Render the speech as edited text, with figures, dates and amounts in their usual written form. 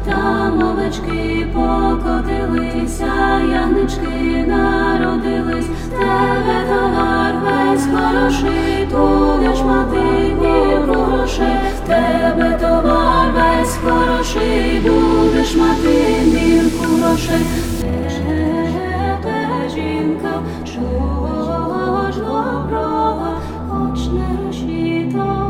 там овечки покотилися, ягнички народились, тебе товар весь хороший, будеш мати мірку грошей, тебе товар весь хороший, будеш мати мірку грошей. Тебе, жінка, чого ж доброго, хоч не розчіто.